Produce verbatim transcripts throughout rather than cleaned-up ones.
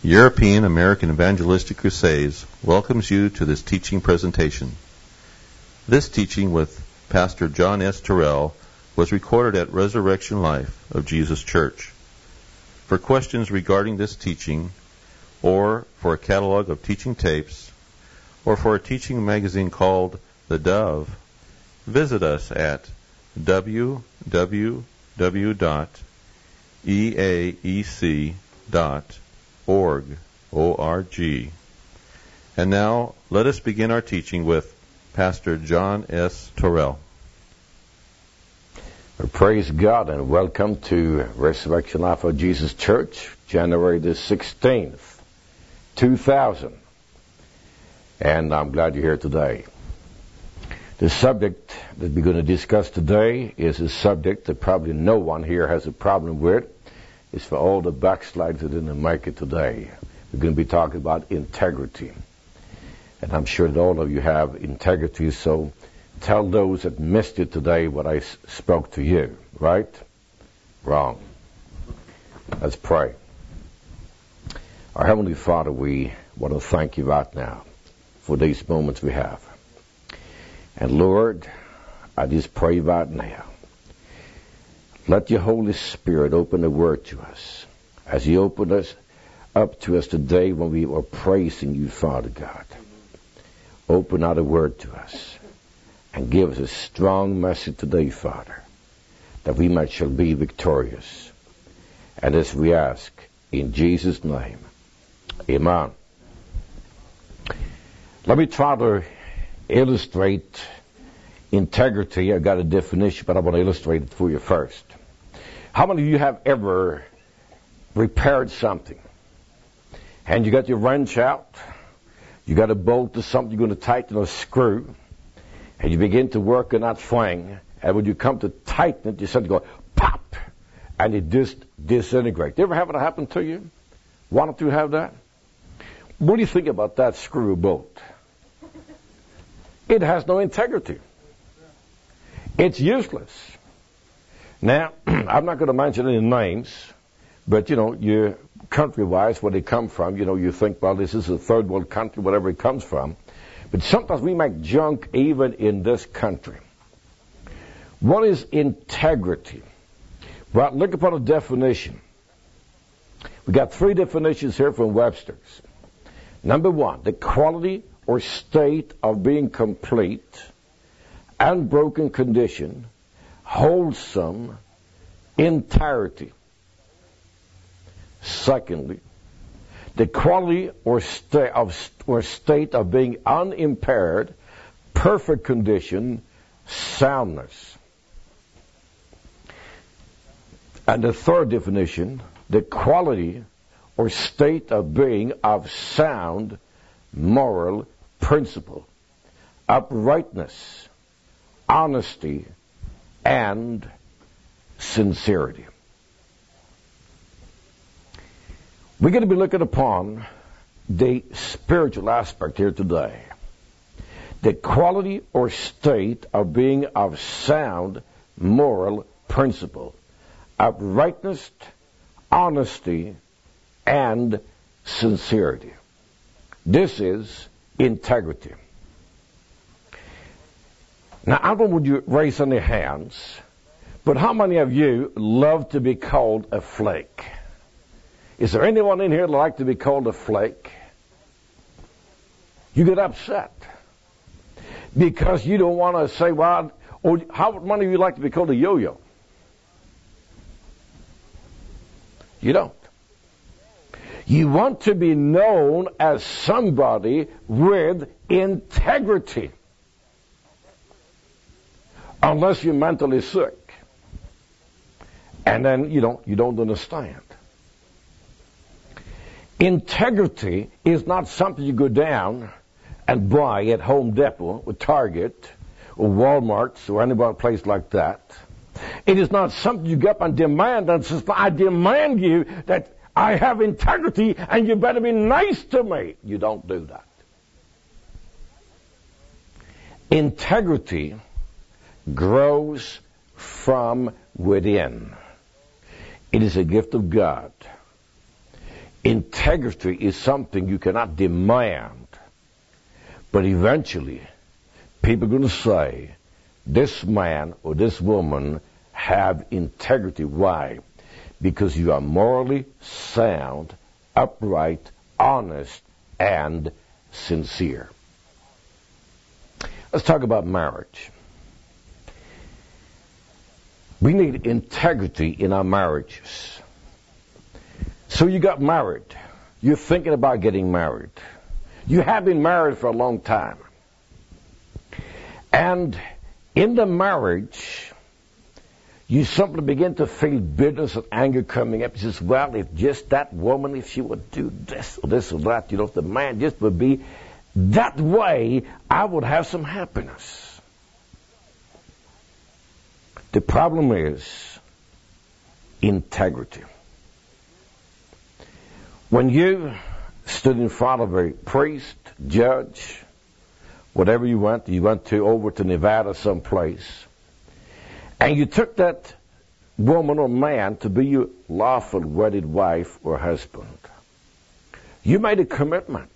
European American Evangelistic Crusades welcomes you to this teaching presentation. This teaching with Pastor John S. Terrell was recorded at Resurrection Life of Jesus Church. For questions regarding this teaching, or for a catalog of teaching tapes, or for a teaching magazine called The Dove, visit us at w w w dot e a e c dot org. O R G. And now, let us begin our teaching with Pastor John S. Terrell. Well, praise God and welcome to Resurrection Life of Jesus Church, January the sixteenth, two thousand. And I'm glad you're here today. The subject that we're going to discuss today is a subject that probably no one here has a problem with. It's for all the backsliders that didn't make it today. We're going to be talking about integrity. And I'm sure that all of you have integrity, so tell those that missed it today what I s- spoke to you, right? Wrong. Let's pray. Our Heavenly Father, we want to thank you right now for these moments we have. And Lord, I just pray right now, let your Holy Spirit open the Word to us as you open us up to us today when we are praising you, Father God. Open out a Word to us and give us a strong message today, Father, that we might shall be victorious. And as we ask in Jesus' name, amen. Let me try to illustrate integrity. I got a definition, but I want to illustrate it for you first. How many of you have ever repaired something? And you got your wrench out, you got a bolt to something, you're going to tighten a screw, and you begin to work on that thing, and when you come to tighten it, you suddenly go, pop, and it just disintegrates. You ever have it happen to you? Why don't you have that? What do you think about that screw bolt? It has no integrity. It's useless. Now, I'm not going to mention any names, but, you know, you country-wise, where they come from, you know, you think, well, this is a third world country, whatever it comes from. But sometimes we make junk even in this country. What is integrity? Well, look upon a definition. We got three definitions here from Webster's. Number one, the quality or state of being complete, unbroken condition, wholesome, entirety. Secondly, the quality or, sta- of, or state of being unimpaired, perfect condition, soundness. And the third definition, the quality or state of being of sound, moral principle, uprightness, honesty, and sincerity. We're going to be looking upon the spiritual aspect here today. The quality or state of being of sound moral principle, uprightness, honesty, and sincerity. This is integrity. Now, I don't want you to raise any hands, but how many of you love to be called a flake? Is there anyone in here that like to be called a flake? You get upset because you don't want to say, well, or how many of you like to be called a yo-yo? You don't. You want to be known as somebody with integrity. Unless you're mentally sick. And then you don't, you don't understand. Integrity is not something you go down and buy at Home Depot or Target or Walmart or any place like that. It is not something you get up and demand and says, I demand you that I have integrity and you better be nice to me. You don't do that. Integrity grows from within. It is a gift of God. Integrity is something you cannot demand. But eventually, people are going to say, this man or this woman have integrity. Why? Because you are morally sound, upright, honest, and sincere. Let's talk about marriage. We need integrity in our marriages. So you got married. You're thinking about getting married. You have been married for a long time. And in the marriage, you simply begin to feel bitterness and anger coming up. You say, well, if just that woman, if she would do this or this or that, you know, if the man just would be that way, I would have some happiness. The problem is integrity. When you stood in front of a priest, judge, whatever you went, you went to over to Nevada someplace, and you took that woman or man to be your lawful wedded wife or husband, you made a commitment.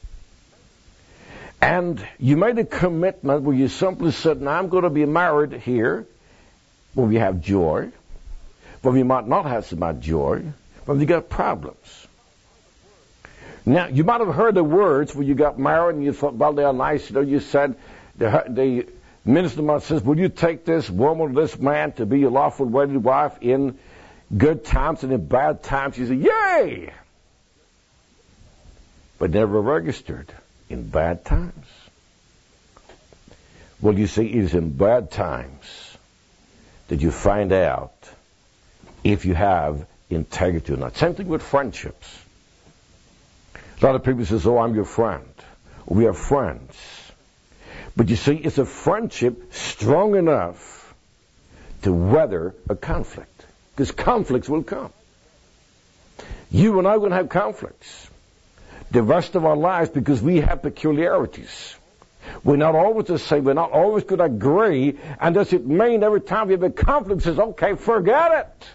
And you made a commitment where you simply said, now I'm going to be married here, where we have joy, where we might not have so much joy, where we got problems. Now, you might have heard the words when you got married and you thought, well, they are nice. You know, you said, the, the minister might say, will you take this woman or this man to be your lawful wedded wife in good times and in bad times? You say, yay! But never registered in bad times. Well, you see, it is in bad times that you find out if you have integrity or not. Same thing with friendships. A lot of people say, oh, I'm your friend. We are friends. But you see, it's a friendship strong enough to weather a conflict. Because conflicts will come. You and I are going to have conflicts the rest of our lives because we have peculiarities. We're not always the same. We're not always going to agree. And does it mean every time we have a conflict, says, okay, forget it?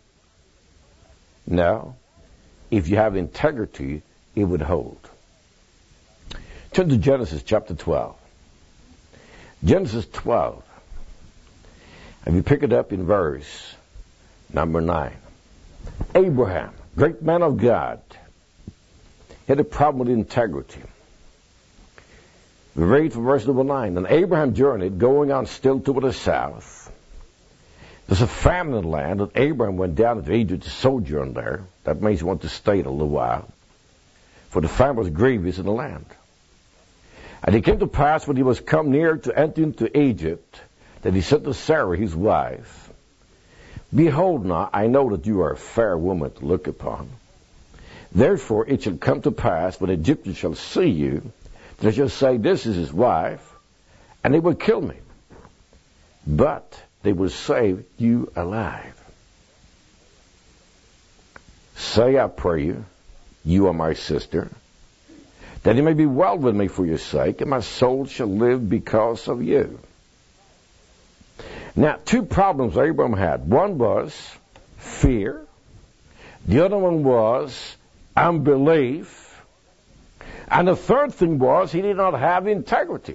No. If you have integrity, it would hold. Turn to Genesis chapter twelve. Genesis twelve. And you pick it up in verse number nine. Abraham, great man of God, had a problem with integrity. We read from verse number nine. And Abraham journeyed, going on still toward the south. There's a famine in the land, and Abraham went down to Egypt to sojourn there. That means he wanted to stay a little while. For the famine was grievous in the land. And it came to pass when he was come near to enter into Egypt, that he said to Sarah, his wife, behold now, I know that you are a fair woman to look upon. Therefore it shall come to pass, when the Egyptians shall see you, that they shall say, this is his wife, and they will kill me. But they will save you alive. Say, I pray you, you are my sister, that it may be well with me for your sake, and my soul shall live because of you. Now, two problems Abraham had. One was fear. The other one was unbelief. And the third thing was he did not have integrity.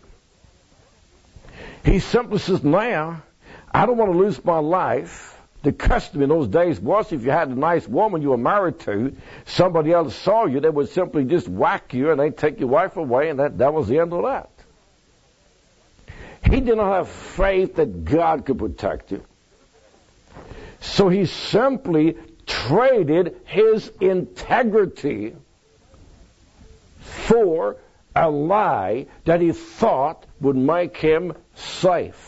He simply says, now, I don't want to lose my life. The custom in those days was if you had a nice woman you were married to, somebody else saw you, they would simply just whack you and they'd take your wife away, and that, that was the end of that. He did not have faith that God could protect you. So he simply traded his integrity for a lie that he thought would make him safe.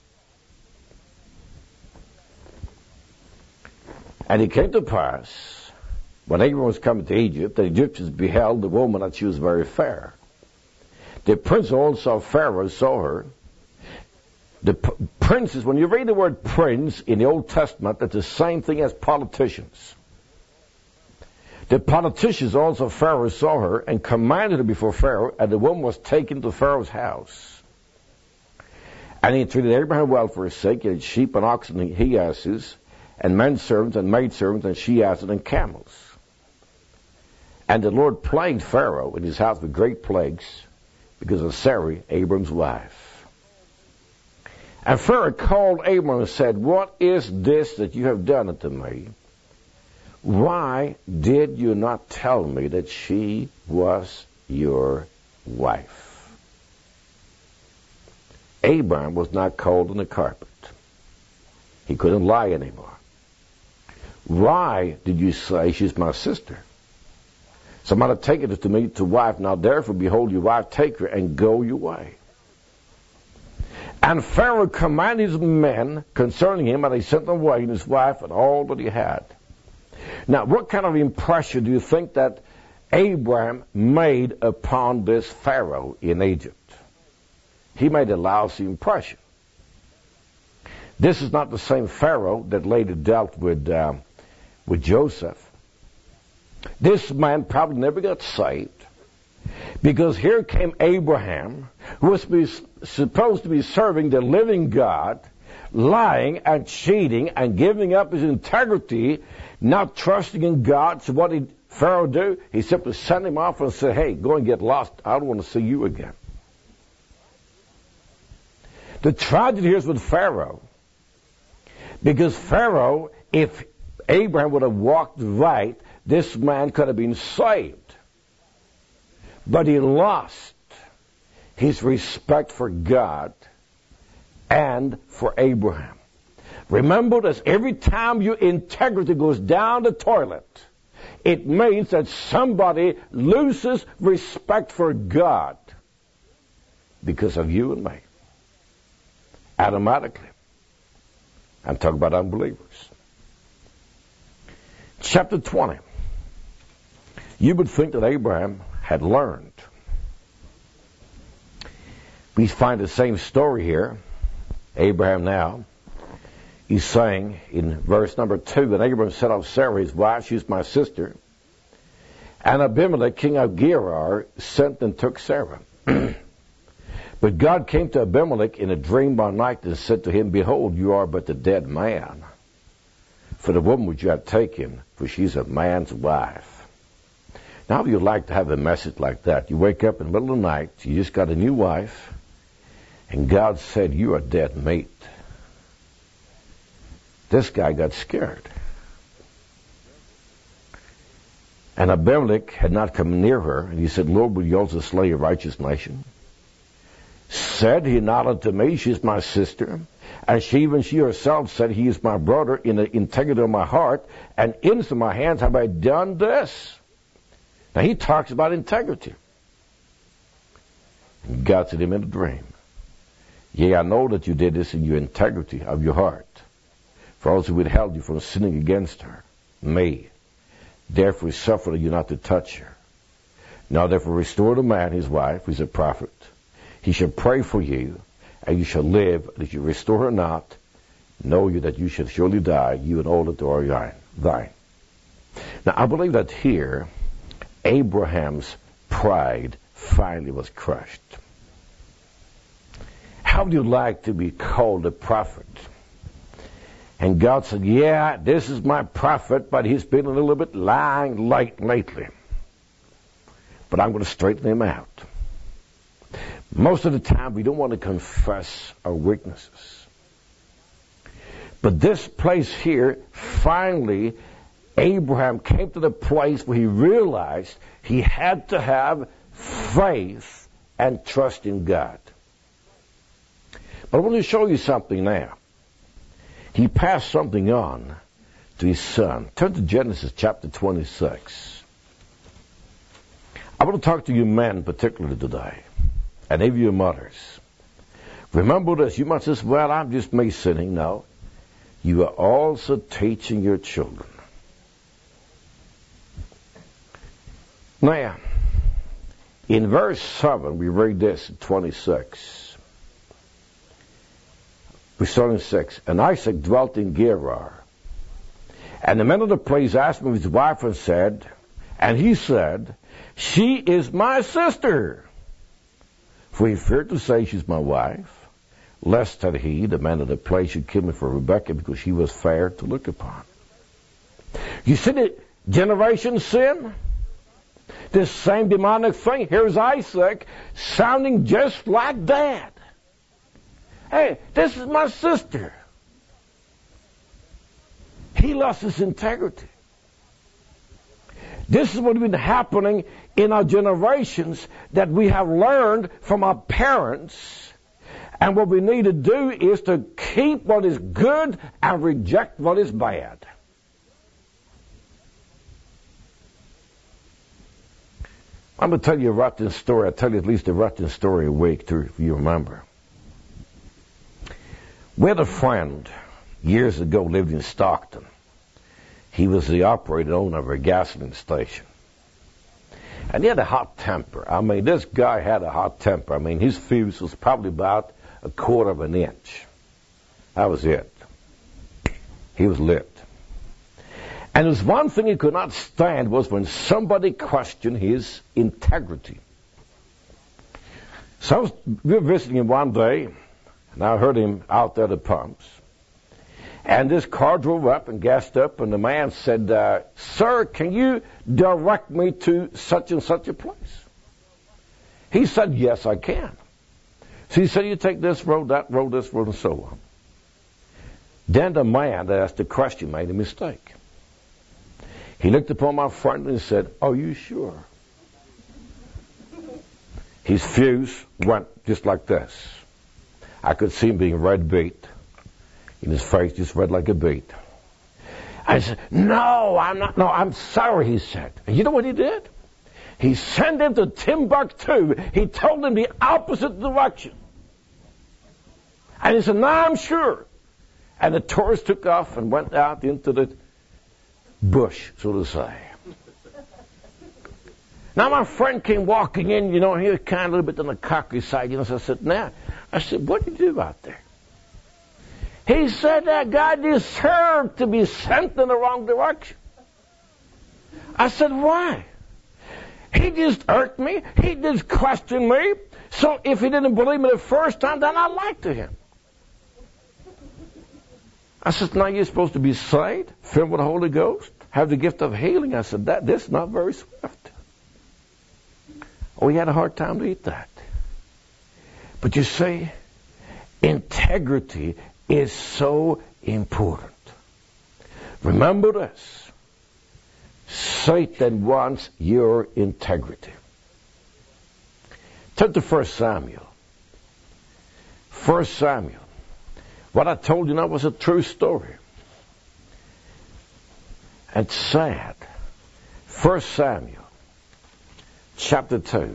And it came to pass, when Abraham was coming to Egypt, the Egyptians beheld the woman that she was very fair. The prince also of Pharaoh saw her. The p- princes, when you read the word prince in the Old Testament, that's the same thing as politicians. The politicians also of Pharaoh saw her and commanded her before Pharaoh, and the woman was taken to Pharaoh's house. And he treated Abraham well for his sake. He had sheep and oxen and he asses, and men servants and maid servants and she asses and camels. And the Lord plagued Pharaoh and his house with great plagues because of Sarai, Abram's wife. And Pharaoh called Abram and said, "What is this that you have done unto me? Why did you not tell me that she was your wife?" Abram was not cold on the carpet. He couldn't lie anymore. "Why did you say she's my sister? Somebody take it to me to wife. Now therefore, behold, your wife, take her and go your way." And Pharaoh commanded his men concerning him, and they sent them away, and his wife, and all that he had. Now, what kind of impression do you think that Abraham made upon this Pharaoh in Egypt? He made a lousy impression. This is not the same Pharaoh that later dealt with uh, with Joseph. This man probably never got saved, because here came Abraham, who was be, supposed to be serving the living God, lying and cheating and giving up his integrity, not trusting in God. So what did Pharaoh do? He simply sent him off and said, "Hey, go and get lost. I don't want to see you again." The tragedy here is with Pharaoh, because Pharaoh, if Abraham would have walked right, this man could have been saved. But he lost his respect for God and for Abraham. Remember that every time your integrity goes down the toilet, it means that somebody loses respect for God because of you and me. Automatically. I'm talking about unbelievers. Chapter twenty. You would think that Abraham had learned. We find the same story here. Abraham now, he's saying in verse number two, "And Abraham set off Sarah, his wife, she's my sister. And Abimelech, king of Gerar, sent and took Sarah. But God came to Abimelech in a dream by night and said to him, Behold, you are but a dead man. For the woman which you have taken, for she's a man's wife." Now, how would you like to have a message like that? You wake up in the middle of the night, you just got a new wife, and God said, "You are dead meat." This guy got scared. And Abimelech had not come near her, and he said, "Lord, will you also slay a righteous nation?" Said he not unto me, "She's my sister." And she, even she herself, said, "He is my brother in the integrity of my heart, and into my hands have I done this." Now he talks about integrity. And God said to him in a dream, "Yea, I know that you did this in your integrity of your heart, for also withheld you from sinning against her, me. Therefore he suffered you not to touch her. Now therefore restore the man, his wife, who is a prophet. He shall pray for you, and you shall live. And if you restore her not, know you that you shall surely die, you and all that are thine." Now I believe that here, Abraham's pride finally was crushed. How would you like to be called a prophet? And God said, "Yeah, this is my prophet, but he's been a little bit lying late lately. But I'm going to straighten him out." Most of the time, we don't want to confess our weaknesses. But this place here, finally, Abraham came to the place where he realized he had to have faith and trust in God. But I want to show you something now. He passed something on to his son. Turn to Genesis chapter twenty-six. I want to talk to you men particularly today, and even your mothers. Remember this. You might say, "Well, I'm just me sinning." No. You are also teaching your children. Now, in verse seven, we read this in twenty-six. We start in six. "And Isaac dwelt in Gerar. And the men of the place asked him his wife and said, and he said, She is my sister. For he feared to say, She's my wife, lest that he, the man of the place, should kill me for Rebekah, because she was fair to look upon." You see the generation sin? This same demonic thing. Here's Isaac sounding just like Dad. Hey, this is my sister. He lost his integrity. This is what has been happening in our generations that we have learned from our parents. And what we need to do is to keep what is good and reject what is bad. I'm going to tell you a rotten story. I'll tell you at least a rotten story a week, too, if you remember. We had a friend years ago lived in Stockton. He was the operator owner of a gasoline station. And he had a hot temper. I mean, this guy had a hot temper. I mean, his fuse was probably about a quarter of an inch. That was it. He was lit. And there's one thing he could not stand was when somebody questioned his integrity. So I was, we were visiting him one day, and I heard him out there at the pumps. And this car drove up and gassed up, and the man said, uh, "Sir, can you direct me to such and such a place?" He said, "Yes, I can." So he said, "You take this road, that road, this road, and so on." Then the man that asked the question made a mistake. He looked upon my friend and said, "Are you sure?" His fuse went just like this. I could see him being red beat. In his face, just red like a beet. I said, "No, I'm not. No, I'm sorry," he said. And you know what he did? He sent him to Timbuktu. He told him the opposite direction. And he said, "No, I'm sure." And the tourist took off and went out into the bush, so to say. Now, my friend came walking in, you know, and he was kind of a little bit on the cocky side, you know, so I said, "Now," I said, "What did you do out there?" He said that guy deserved to be sent in the wrong direction. I said, "Why?" "He just irked me. He just questioned me. So if he didn't believe me the first time, then I lied to him." I said, "Now you're supposed to be saved, filled with the Holy Ghost, have the gift of healing." I said, that this is not very swift. Oh, he had a hard time to eat that. But you see, integrity is so important. Remember this. Satan wants your integrity. Turn to First Samuel. First Samuel. What I told you now was a true story. It's sad. First Samuel, chapter two.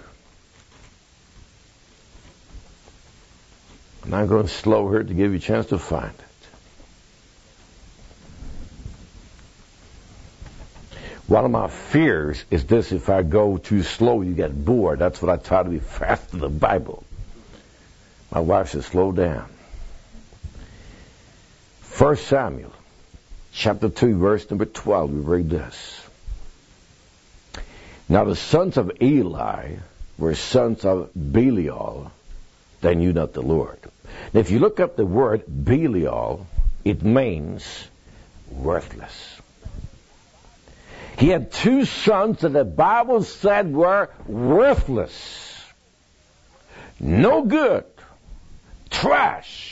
And I'm going slow here to give you a chance to find it. One of my fears is this: if I go too slow, you get bored. That's what I try to be fast in the Bible. My wife says, "Slow down." First Samuel, chapter two, verse number twelve, we read this. "Now the sons of Eli were sons of Belial. They knew not the Lord." Now if you look up the word Belial, it means worthless. He had two sons that the Bible said were worthless. No good. Trash.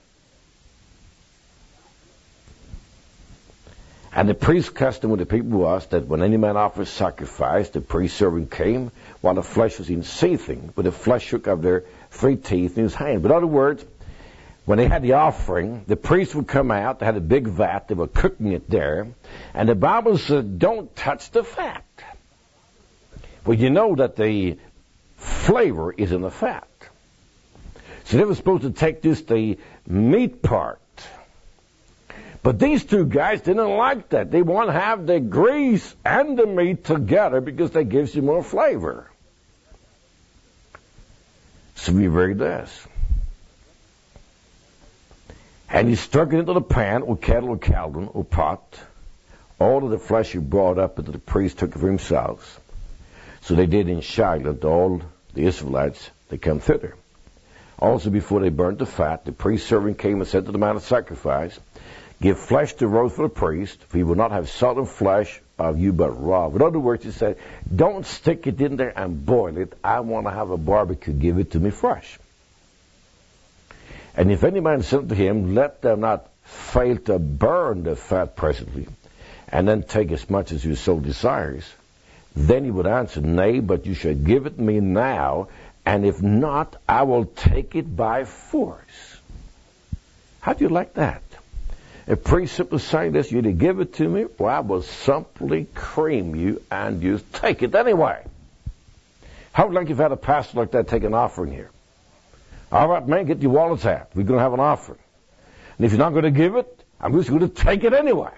And the priest's custom with the people was that when any man offers sacrifice, the priest servant came while the flesh was in seething, with the flesh shook of their three teeth in his hand. But in other words, when they had the offering, the priest would come out. They had a big vat. They were cooking it there. And the Bible said, "Don't touch the fat." Well, you know that the flavor is in the fat. So they were supposed to take just the meat part. But these two guys didn't like that. They want to have the grease and the meat together because that gives you more flavor. So we read this. "And he struck it into the pan, or kettle, or cauldron, or pot. All of the flesh he brought up, and the priest took it for themselves. So they did in Shiloh to all the Israelites that come thither. Also before they burnt the fat, the priest's servant came and said to the man of sacrifice, 'Give flesh to roast for the priest, for he will not have salt and flesh of you but raw. In other words, he said, don't stick it in there and boil it. I want to have a barbecue. Give it to me fresh. And if any man said to him, let them not fail to burn the fat presently, and then take as much as your soul desires, then he would answer, nay, but you shall give it me now, and if not, I will take it by force. How do you like that? A priest simply saying this, you to give it to me, or I will simply cream you and you take it anyway. How would you like if you had a pastor like that take an offering here? All right, man, get your wallets out. We're going to have an offering. And if you're not going to give it, I'm just going to take it anyway.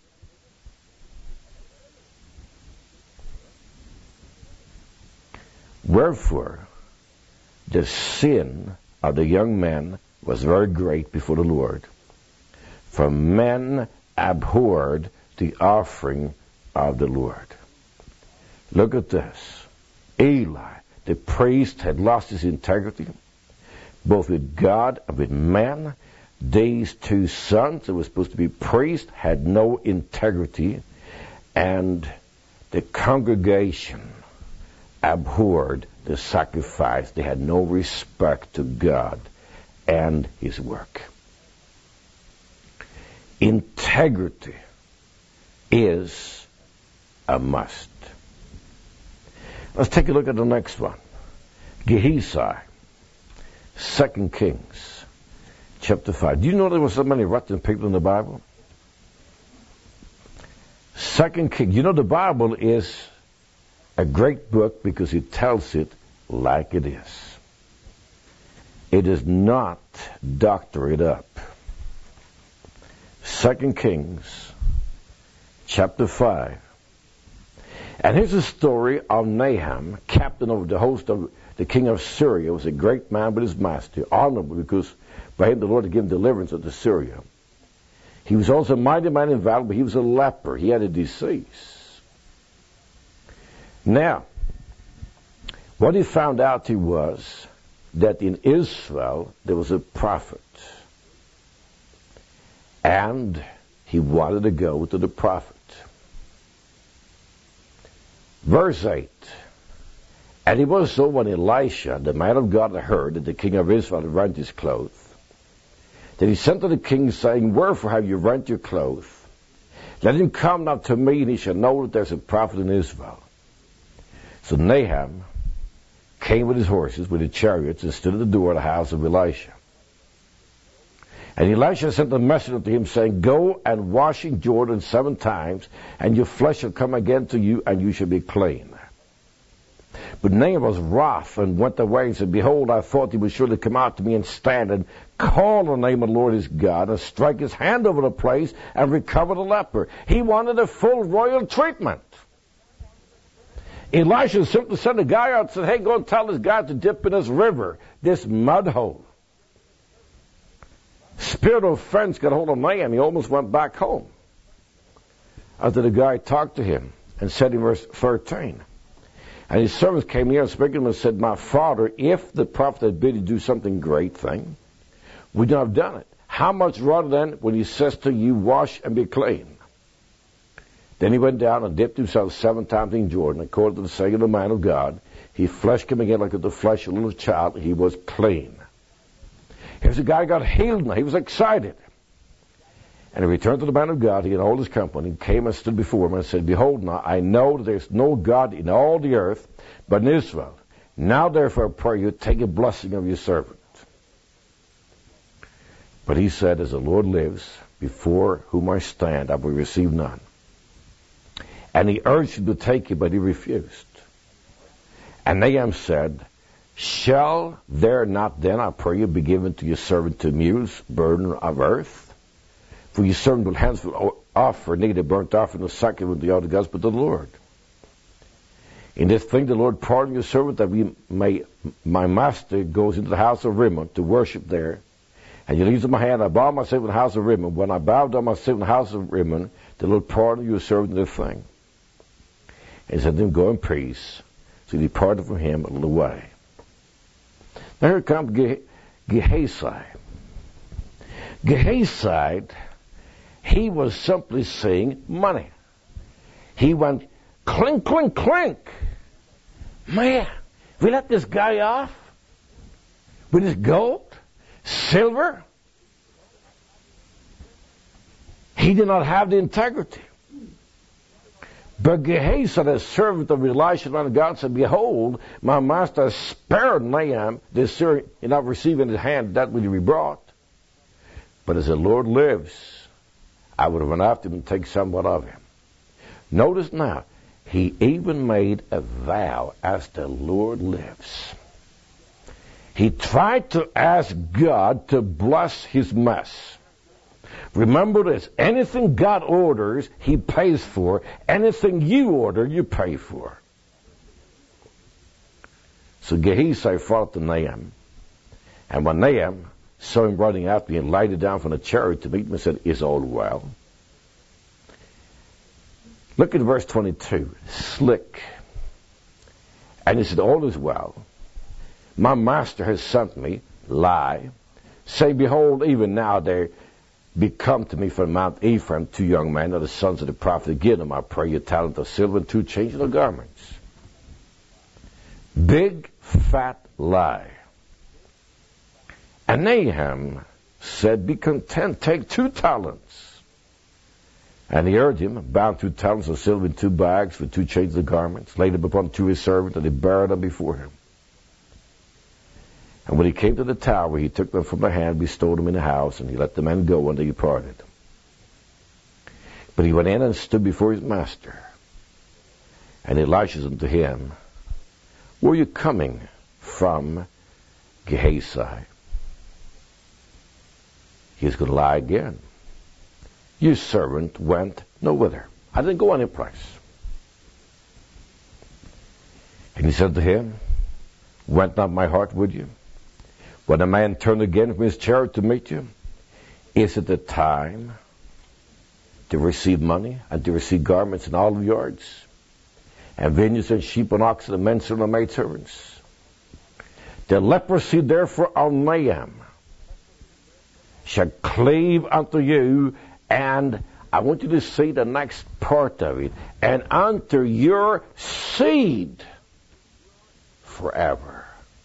Wherefore, the sin of the young men was very great before the Lord. For men abhorred the offering of the Lord. Look at this. Eli, the priest, had lost his integrity, both with God and with men. These two sons that were supposed to be priests had no integrity, and the congregation abhorred the sacrifice. They had no respect to God and his work. Integrity is a must. Let's take a look at the next one. Gehazi, Second Kings, chapter five. Do you know there were so many rotten people in the Bible? Second Kings. You know the Bible is a great book because it tells it like it is. It is not doctored up. Second Kings, chapter five. And here's a story of Nahum, captain of the host of the king of Syria. Was a great man with his master, honorable because by him the Lord had given deliverance unto Syria. He was also a mighty man in valor, but he was a leper. He had a disease. Now, what he found out he was that in Israel there was a prophet. And he wanted to go to the prophet. Verse eight. And it was so when Elisha, the man of God, heard that the king of Israel had rent his clothes, that he sent to the king, saying, wherefore have you rent your clothes? Let him come now to me, and he shall know that there's a prophet in Israel. So Nahum came with his horses, with his chariots, and stood at the door of the house of Elisha. And Elisha sent a messenger to him, saying, go and wash in Jordan seven times, and your flesh shall come again to you, and you shall be clean. But Nahum was wroth, and went away, and said, behold, I thought he would surely come out to me, and stand, and call on the name of the Lord his God, and strike his hand over the place, and recover the leper. He wanted a full royal treatment. Elisha simply sent a guy out and said, hey, go and tell this guy to dip in this river, this mud hole. Spirit of offense got hold of Nahum. He almost went back home. After the guy talked to him and said in verse thirteen, and his servants came near and spake to him and said, my father, if the prophet had bid you do something great thing, would you have done it? How much rather then when he says to you, wash and be clean? Then he went down and dipped himself seven times in Jordan, according to the saying of the man of God. His flesh came again like the flesh of a little child. He was clean. Here's a guy who got healed now. He was excited. And he returned to the man of God. He and all his company came and stood before him and said, behold, now I know that there is no God in all the earth but in Israel. Now therefore I pray you, take a blessing of your servant. But he said, as the Lord lives, before whom I stand, I will receive none. And he urged him to take it, but he refused. And Nahum said, shall there not then, I pray you, be given to your servant to muse burden of earth? For your servant will henceforth offer neither burnt offering nor sacrifice with the other gods, but the Lord. In this thing the Lord pardon your servant, that we may, my master goes into the house of Rimmon to worship there. And he leaves in my hand, I bow myself in the house of Rimmon. When I bow down myself in the house of Rimmon, the Lord pardon your servant this thing. And he said to him, go in peace. So he departed from him a little way. Now here comes Ge- Gehazi. Gehazi, he was simply seeing money. he went clink, clink, clink. Man, we let this guy off with his gold, silver. He did not have the integrity. But Gehazi, the servant of Elisha, and God said, behold, my master has spared Naaman, this Syrian, in not receiving in his hand that which he brought. But as the Lord lives, I would have run after him and take somewhat of him. Notice now, he even made a vow, as the Lord lives. He tried to ask God to bless his mess. Remember this, anything God orders, he pays for. Anything you order, you pay for. So Gehazi fought to Naaman. And when Naaman saw him running after him, lighted down from the chariot to meet him and said, is all well? Look at verse twenty-two. Slick. And he said, all is well. My master has sent me. Lie. Say, behold, even now there be come to me from Mount Ephraim two young men of the sons of the prophet. Give them, I pray you, a talent of silver and two changeable garments. Big, fat lie. And Nahum said, be content, take two talents. And he heard him, bound two talents of silver in two bags with two changeable garments, laid them upon two of his servants, and he buried them before him. And when he came to the tower, he took them from their hand, bestowed them in the house, and he let the men go, and they departed. But he went in and stood before his master. And Elisha said unto him, where are you coming from, Gehazi? He was going to lie again. Your servant went no whither. I didn't go any place. And he said to him, went not my heart with you? When a man turned again from his chariot to meet you, is it the time to receive money and to receive garments and olive yards, and vineyards and sheep and oxen and men servants and maidservants? The leprosy therefore of Naaman shall cleave unto you, and I want you to see the next part of it, and unto your seed forever.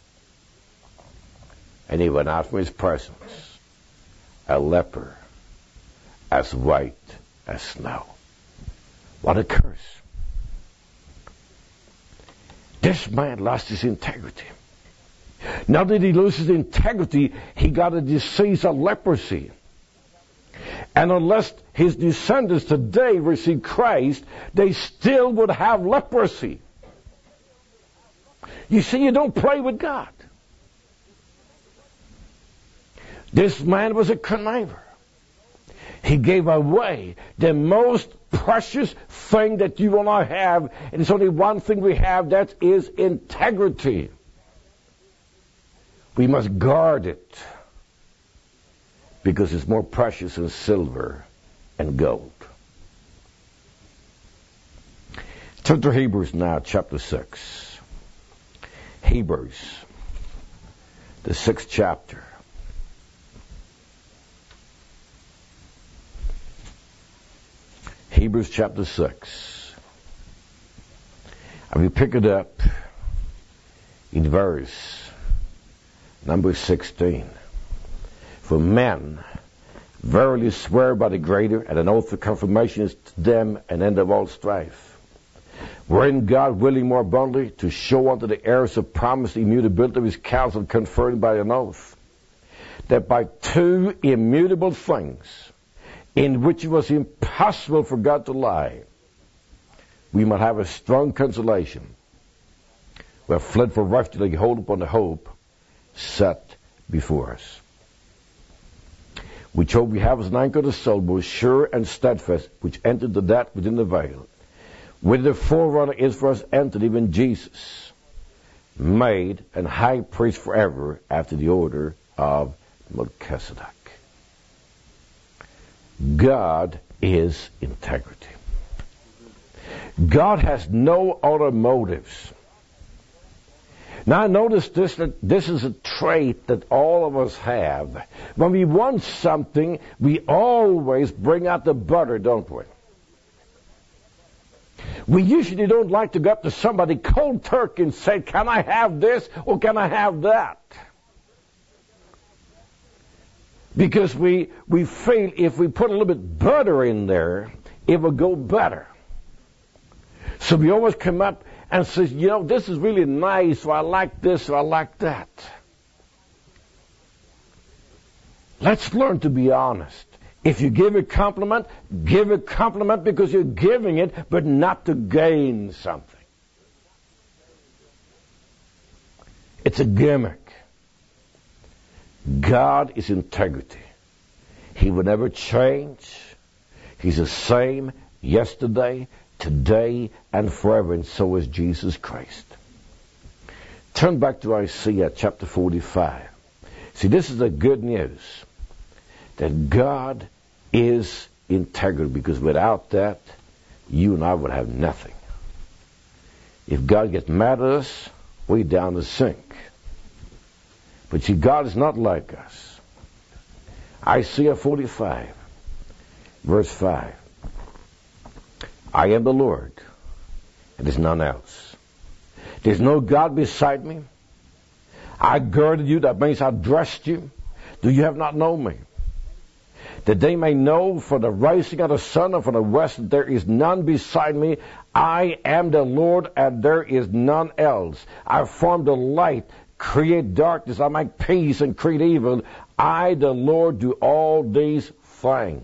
And he went out from his presence, a leper, as white as snow. What a curse. This man lost his integrity. Not that he lose his integrity, he got a disease of leprosy. And unless his descendants today receive Christ, they still would have leprosy. You see, you don't play with God. This man was a conniver. He gave away the most precious thing that you will not have, and it's only one thing we have, that is integrity. We must guard it, because it's more precious than silver and gold. Turn to Hebrews now, chapter six. Hebrews, the sixth chapter. Hebrews chapter six. And we pick it up in verse number sixteen. For men verily swear by the greater, and an oath of confirmation is to them an end of all strife. Wherein God, willing more abundantly to show unto the heirs of promise the immutability of his counsel, confirmed by an oath, that by two immutable things, in which it was impossible for God to lie, we might have a strong consolation. We have fled for refuge, like hold upon the hope set before us. Which hope we have as an anchor of the soul, both sure and steadfast, which entered the that within the veil, where the forerunner is for us entered, even Jesus, made an high priest forever after the order of Melchizedek. God is integrity. God has no other motives. Now notice this, that this is a trait that all of us have. When we want something, we always bring out the butter, don't we? We usually don't like to go up to somebody cold turkey and say, can I have this or can I have that? Because we, we feel if we put a little bit butter in there, it will go better. So we always come up and say, you know, this is really nice, or I like this, or I like that. Let's learn to be honest. If you give a compliment, give a compliment because you're giving it, but not to gain something. It's a gimmick. God is integrity. He will never change. He's the same yesterday, today, and forever, and so is Jesus Christ. Turn back to Isaiah chapter forty-five. See, this is the good news, that God is integrity, because without that, you and I would have nothing. If God gets mad at us, we're down the sink. But see, God is not like us. Isaiah forty-five, verse five. I am the Lord, and there's none else. There's no God beside me. I girded you, that means I dressed you. Do you have not known me? That they may know for the rising of the sun and from the west that there is none beside me. I am the Lord, and there is none else. I formed the light, create darkness, I make peace and create evil. I, the Lord, do all these things.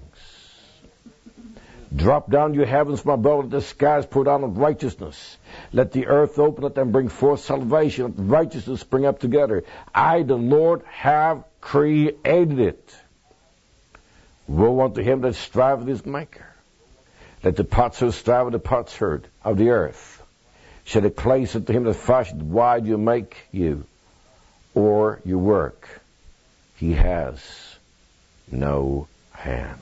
Drop down your heavens, my brother, let the skies pour down of righteousness. Let the earth open, let them bring forth salvation, let righteousness spring up together. I, the Lord, have created it. Woe unto him that striveth with his maker. Let the potsherd strive with the potsherd of the earth. Shall it place unto him that fashioned, why do you make you, or your work? He has no hands.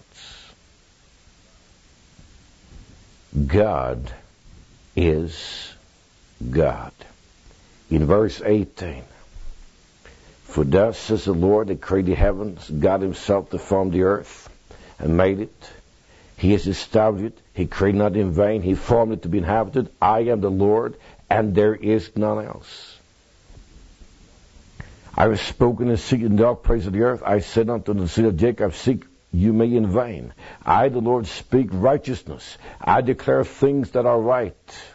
God is God. In verse eighteen, for thus says the Lord that created the heavens, God himself that formed the earth and made it. He has established it. He created not in vain. He formed it to be inhabited. I am the Lord, and there is none else. I have spoken and seek in the dark place of the earth. I said unto the seed of Jacob, seek you me in vain. I, the Lord, speak righteousness. I declare things that are right.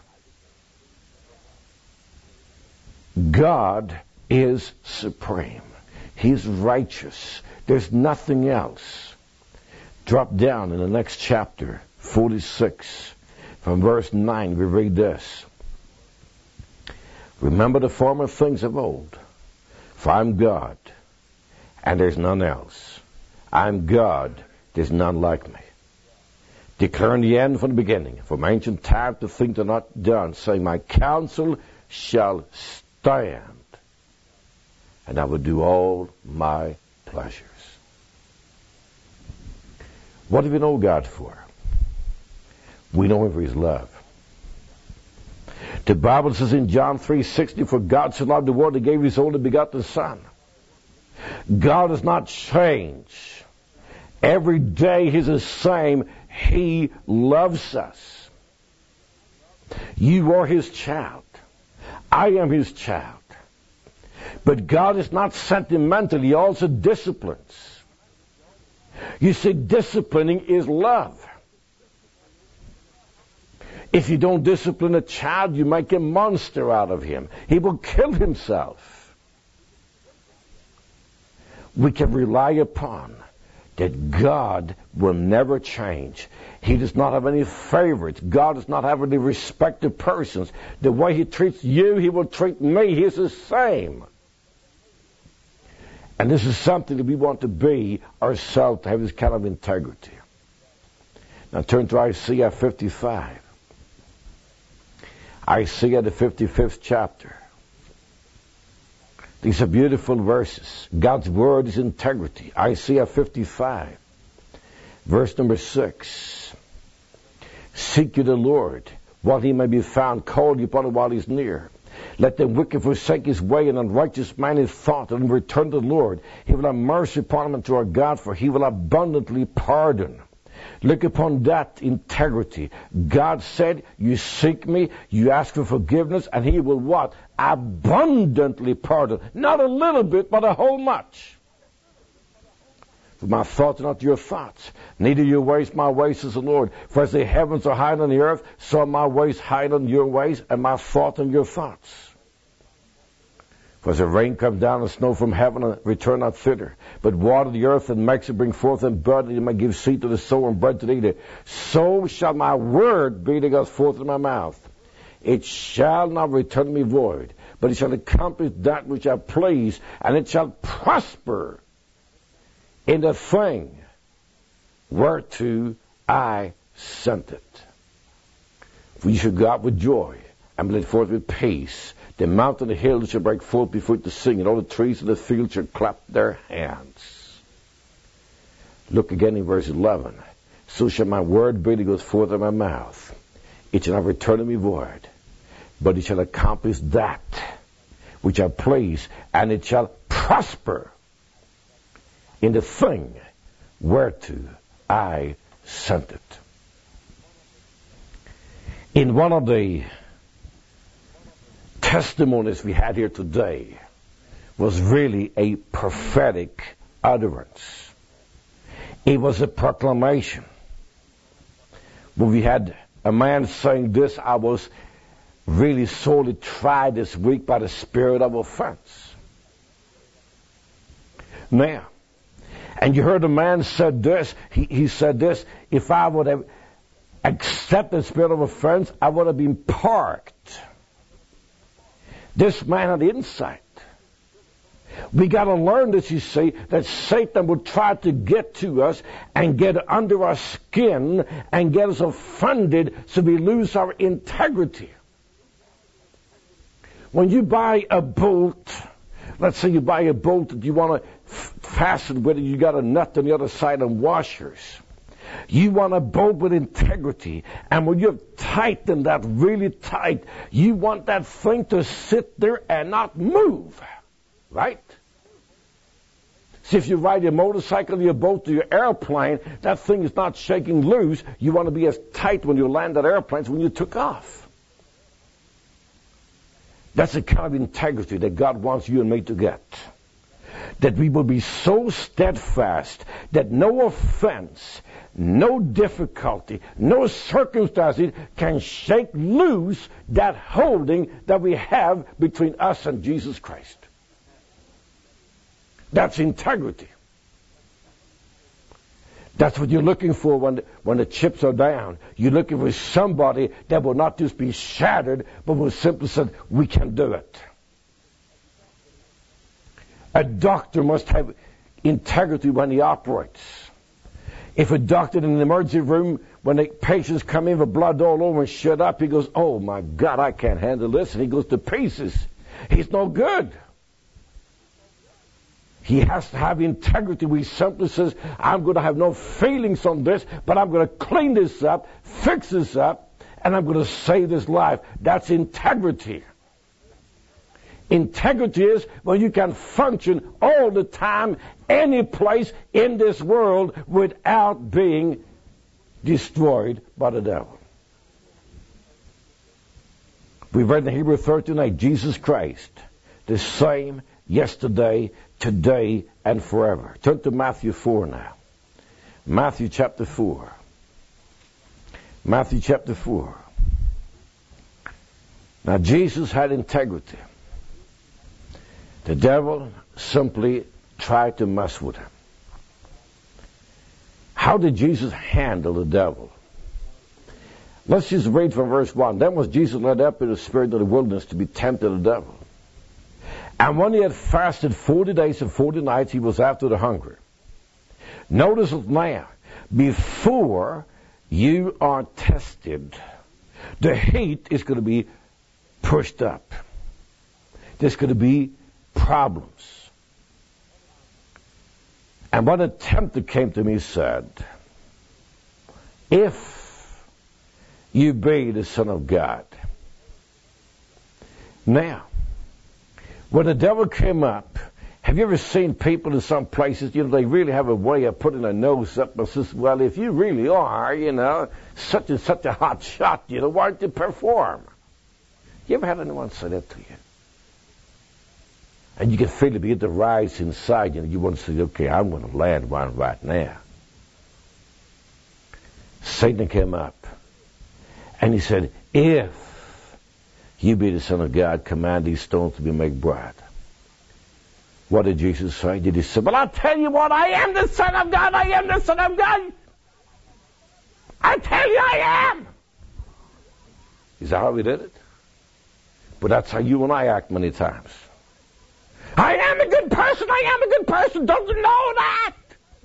God is supreme. He's righteous. There's nothing else. Drop down in the next chapter, forty-six, from verse nine, we read this. Remember the former things of old, for I'm God, and there's none else. I'm God, there's none like me. Declaring the end from the beginning, from ancient time to things that are not done, saying, my counsel shall stand, and I will do all my pleasures. What do we know God for? We know him for his love. The Bible says in John three sixty, for God so loved the world, he gave his only begotten Son. God does not change. Every day he's the same. He loves us. You are his child. I am his child. But God is not sentimental. He also disciplines. You see, disciplining is love. If you don't discipline a child, you make a monster out of him. He will kill himself. We can rely upon that God will never change. He does not have any favorites. God does not have any respect of persons. The way he treats you, he will treat me. He's the same. And this is something that we want to be ourselves, to have this kind of integrity. Now turn to Isaiah fifty-five. Isaiah, the fifty-fifth chapter. These are beautiful verses. God's word is integrity. Isaiah fifty-five, verse number six. Seek ye the Lord, while he may be found. Call ye upon him while he is near. Let the wicked forsake his way, and unrighteous man his thought, and return to the Lord. He will have mercy upon him and to our God, for he will abundantly pardon. Look upon that integrity. God said, you seek me, you ask for forgiveness, and he will what? Abundantly pardon. Not a little bit, but a whole much. For my thoughts are not your thoughts, neither your ways my ways, says the Lord. For as the heavens are higher than the earth, so are my ways higher than your ways, and my thoughts than your thoughts. For as the rain comes down and snow from heaven and return not thither, but water the earth and makes it bring forth and bud, that it may give seed to the sower and bread to the eater, so shall my word be that goes forth in my mouth. It shall not return to me void, but it shall accomplish that which I please, and it shall prosper in the thing whereto I sent it. For you shall go out with joy, and be led forth with peace. The mountain and the hills shall break forth before it to sing, and all the trees of the field shall clap their hands. Look again in verse eleven. So shall my word be that goes forth of my mouth. It shall not return to me void, but it shall accomplish that which I please, and it shall prosper in the thing whereto I sent it. In one of the testimonies we had here today was really a prophetic utterance. It was a proclamation. When we had a man saying this, I was really sorely tried this week by the spirit of offense. Now, and you heard a man said this, he, he said this, if I would have accepted the spirit of offense, I would have been parked. This man had insight. We got to learn this, you see, that Satan will try to get to us and get under our skin and get us offended so we lose our integrity. When you buy a bolt, let's say you buy a bolt that you want to f- fasten with it, you got a nut on the other side and washers. You want a bolt with integrity. And when you've tightened that really tight, you want that thing to sit there and not move. Right? See, if you ride your motorcycle, your boat, or your airplane, that thing is not shaking loose. You want to be as tight when you land that airplane as when you took off. That's the kind of integrity that God wants you and me to get. That we will be so steadfast that no offense, no difficulty, no circumstances can shake loose that holding that we have between us and Jesus Christ. That's integrity. That's what you're looking for when the, when the chips are down. You're looking for somebody that will not just be shattered, but will simply say, we can do it. A doctor must have integrity when he operates. If a doctor in an emergency room, when the patients come in with blood all over and shut up, he goes, oh my God, I can't handle this. And he goes to pieces. He's no good. He has to have integrity. He simply says, I'm going to have no feelings on this, but I'm going to clean this up, fix this up, and I'm going to save this life. That's integrity. Integrity is when you can function all the time, any place in this world without being destroyed by the devil. We read in Hebrews thirteen eight, Jesus Christ, the same yesterday, today, and forever. Turn to Matthew four now. Matthew chapter four. Matthew chapter four. Now Jesus had integrity. The devil simply tried to mess with him. How did Jesus handle the devil? Let's just read from verse one. Then was Jesus led up in the spirit of the wilderness to be tempted of the devil. And when he had fasted forty days and forty nights, he was after the hunger. Notice it now. Before you are tested, the heat is going to be pushed up. There's going to be problems. And when the tempter came to me, said, if you be the Son of God. Now, when the devil came up, Have you ever seen people in some places, you know, they really have a way of putting their nose up and says, well, if you really are, you know, such and such a hot shot, you know, why don't you perform? You ever had anyone say that to you? And you can feel it begin to rise inside you, and you want to say, okay, I'm going to land one right now. Satan came up, and he said, if you be the Son of God, command these stones to be made bread. What did Jesus say? Did he say, well, I'll tell you what, I am the Son of God, I am the Son of God. I tell you I am. Is that how he did it? But that's how you and I act many times. I am a good person, I am a good person, don't you know that?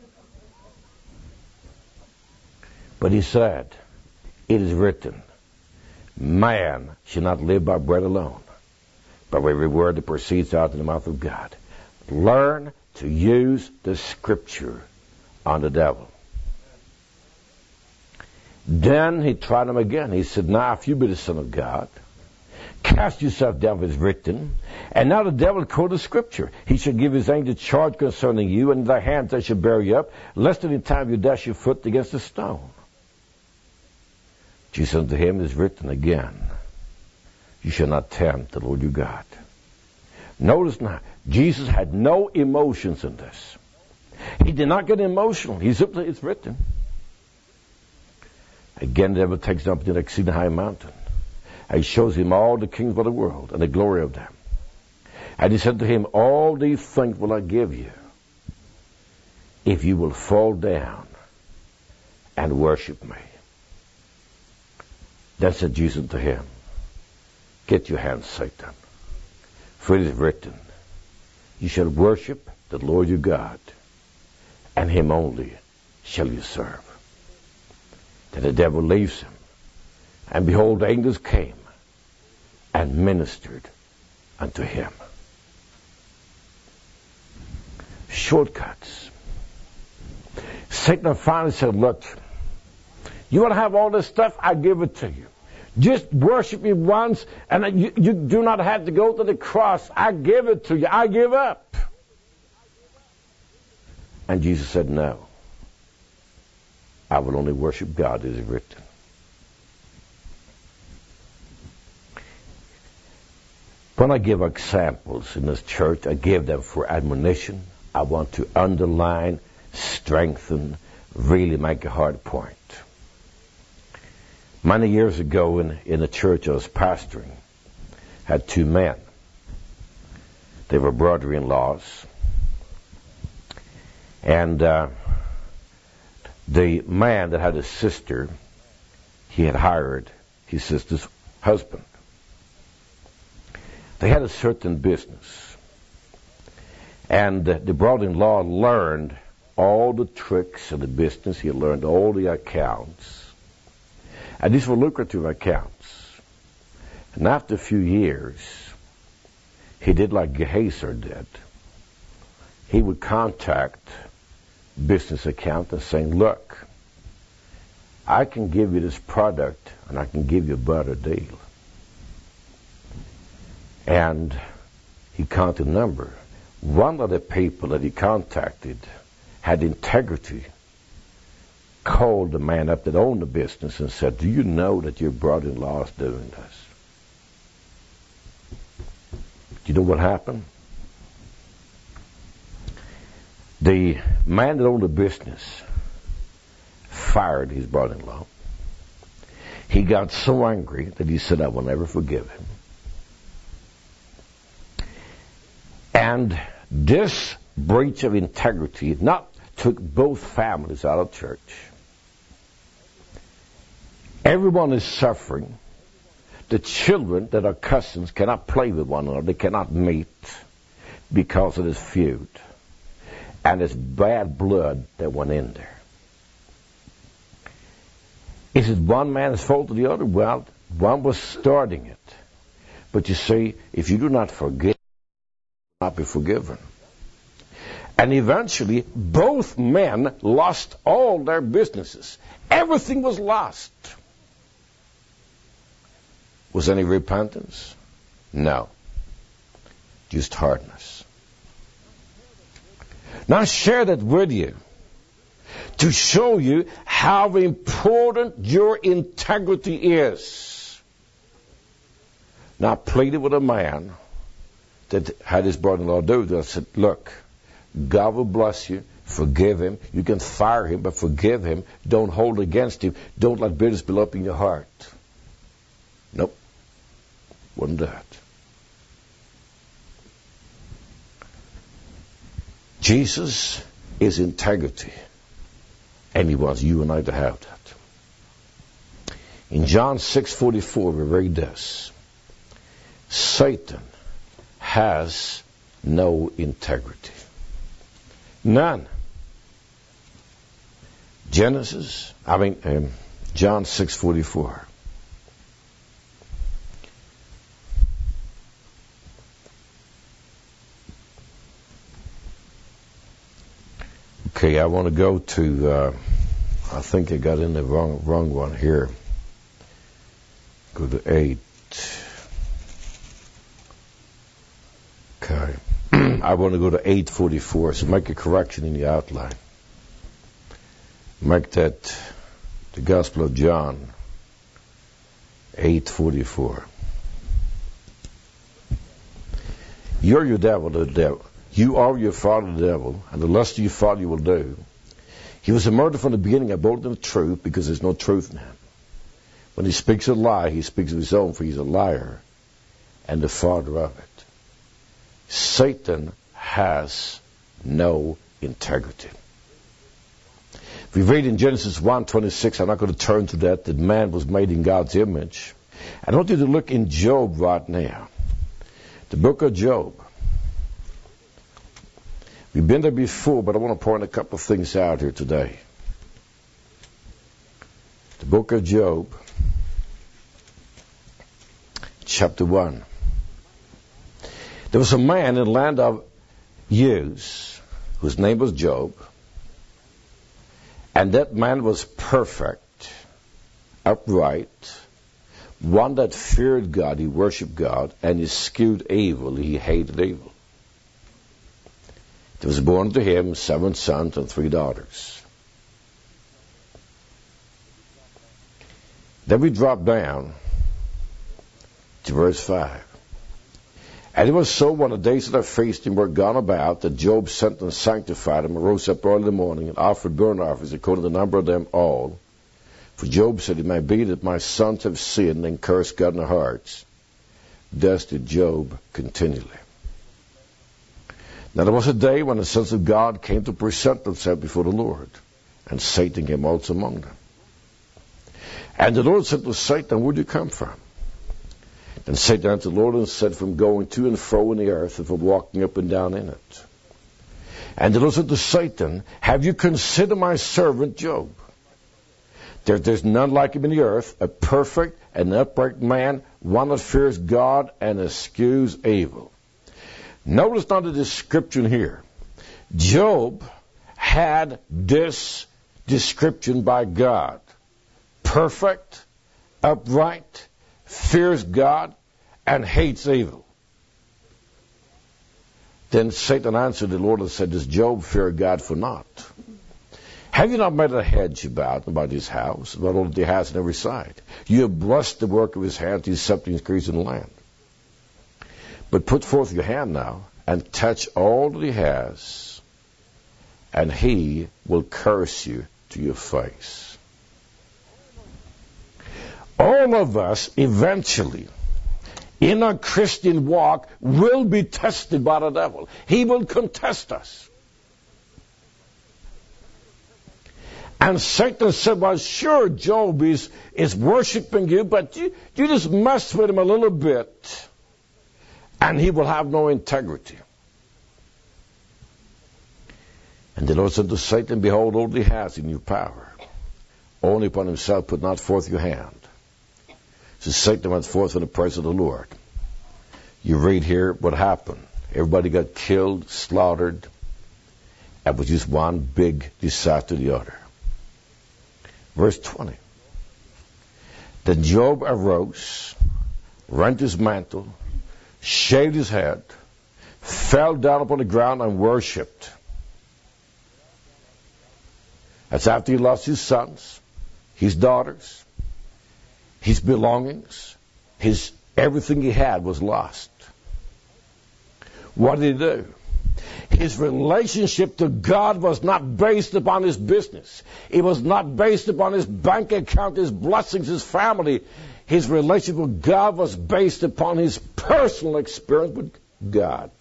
But he said, it is written, man shall not live by bread alone, but by every word that proceeds out of the mouth of God. Learn to use the Scripture on the devil. Then he tried him again. He said, now if you be the Son of God, cast yourself down, as written. And now the devil quoted Scripture. He shall give his angel charge concerning you, and in thy hands they shall bear you up, lest any time you dash your foot against a stone. Jesus said unto him, it is written again, you shall not tempt the Lord your God. Notice now, Jesus had no emotions in this. He did not get emotional. He simply, it's written. Again, the devil takes him up to an exceeding high mountain. And he shows him all the kings of the world and the glory of them. And he said to him, all these things will I give you if you will fall down and worship me. Then said Jesus to him, get your hands, Satan. For it is written, you shall worship the Lord your God, and him only shall you serve. Then the devil leaves him, and behold, angels came and ministered unto him. Shortcuts. Satan finally said, look, you want to have all this stuff? I give it to you. Just worship me once, and you, you do not have to go to the cross. I give it to you. I give up. And Jesus said, no. I will only worship God as is written. When I give examples in this church, I give them for admonition. I want to underline, strengthen, really make a hard point. Many years ago in, in the church I was pastoring, I had two men. They were brother-in-laws. And uh, the man that had a sister, he had hired his sister's husband. They had a certain business. And uh, the brother-in-law learned all the tricks of the business. He learned all the accounts. And these were lucrative accounts. And after a few years, he did like Gehazi did. He would contact business accountants saying, look, I can give you this product and I can give you a better deal. And he counted a number. One of the people that he contacted had integrity, called the man up that owned the business and said, do you know that your brother-in-law is doing this? Do you know what happened? The man that owned the business fired his brother-in-law. He got so angry that he said, I will never forgive him. And this breach of integrity not took both families out of church. Everyone is suffering. The children that are cousins cannot play with one another. They cannot meet because of this feud. And it's bad blood that went in there. Is it one man's fault or the other? Well, one was starting it. But you see, if you do not forgive, you will not be forgiven. And eventually, both men lost all their businesses. Everything was lost. Was any repentance? No. Just hardness. Now I share that with you to show you how important your integrity is. Now I pleaded with a man that had his brother-in-law do this. I said, look, God will bless you. Forgive him. You can fire him, but forgive him. Don't hold against him. Don't let bitterness build up in your heart. Nope. Wouldn't do it. Jesus is integrity. And he wants you and I to have that. In John six forty-four, we read this. Satan has no integrity. None. Genesis, I mean, um, John six forty-four. Okay, I want to go to, uh, I think I got in the wrong, wrong one here. Go to eight. Okay. I want to go to eight forty-four, so make a correction in the outline. Make that the Gospel of John, eight forty-four. You're your devil, the devil. You are your father, the devil, and the lust of your father you will do. He was a murderer from the beginning, abode in the truth, because there's no truth in him. When he speaks a lie, he speaks of his own, for he's a liar and the father of it. Satan has no integrity. We read in Genesis one twenty-six, I'm not going to turn to that, that man was made in God's image. I want you to look in Job right now. The book of Job. We've been there before, but I want to point a couple of things out here today. The book of Job, chapter one. There was a man in the land of Uz, whose name was Job, and that man was perfect, upright, one that feared God, he worshipped God, and he eschewed evil, he hated evil. There was born to him seven sons and three daughters. Then we drop down to verse five. And it was so when the days of their feasting were gone about that Job sent and sanctified him and rose up early in the morning and offered burnt offerings according to the number of them all. For Job said, it may be that my sons have sinned and cursed God in their hearts. Thus did Job continually. Now there was a day when the sons of God came to present themselves before the Lord, and Satan came also among them. And the Lord said to Satan, where do you come from? Then Satan answered the Lord and said, from going to and fro in the earth and from walking up and down in it. And the Lord said to Satan, have you considered my servant Job? There, there's none like him in the earth, a perfect and upright man, one that fears God and eschews evil. Notice now the description here. Job had this description by God. Perfect, upright, fears God, and hates evil. Then Satan answered the Lord and said, does Job fear God for naught? Have you not made a hedge about, about his house, about all that he has on every side? You have blessed the work of his hands, his scepter increase in the land. But put forth your hand now, and touch all that he has, and he will curse you to your face. All of us, eventually, in our Christian walk, will be tested by the devil. He will contest us. And Satan said, well, sure, Job is, is worshiping you, but you, you just mess with him a little bit, and he will have no integrity. And the Lord said to Satan, behold, all he has in your power. Only upon himself put not forth your hand. So Satan went forth in the presence of the Lord. You read here what happened. Everybody got killed, slaughtered. It was just one big disaster to the other. Verse twenty. Then Job arose, rent his mantle, shaved his head, fell down upon the ground and worshipped. That's after he lost his sons, his daughters, his belongings, his everything he had was lost. What did he do? His relationship to God was not based upon his business. It was not based upon his bank account, his blessings, his family. His relationship with God was based upon his personal experience with God.